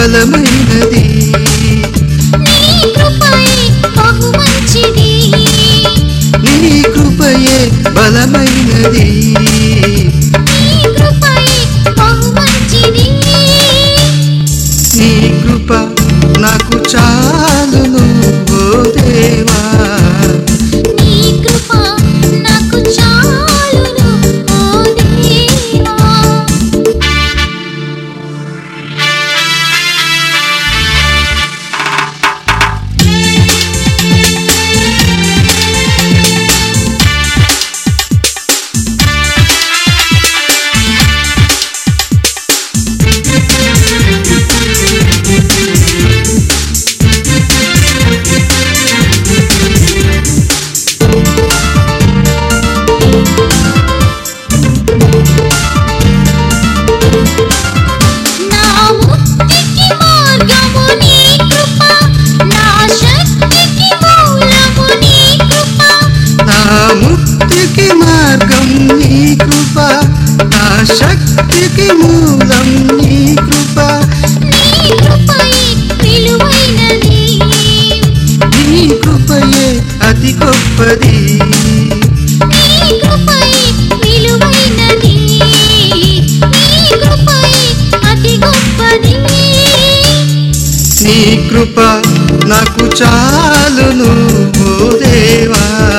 బలమైనది నీ కృపయే బహు మంచిది నీ కృపయే బలమైనది నీ కృపయే బహు మంచిది నీ కృప నాకు చాలును ఓ దేవా నీ కృప నాకు చాలును ఓ దేవా ముక్తికి మార్గం నీ కృప నా శక్తికి మూలం నీ కృప నీ కృపయే విలువైనది నీ కృపయే అతి గొప్పది నీ కృపయే విలువైనది నీ కృపయే అతి గొప్పది నీ కృప నాకు చాలును ఓ దేవా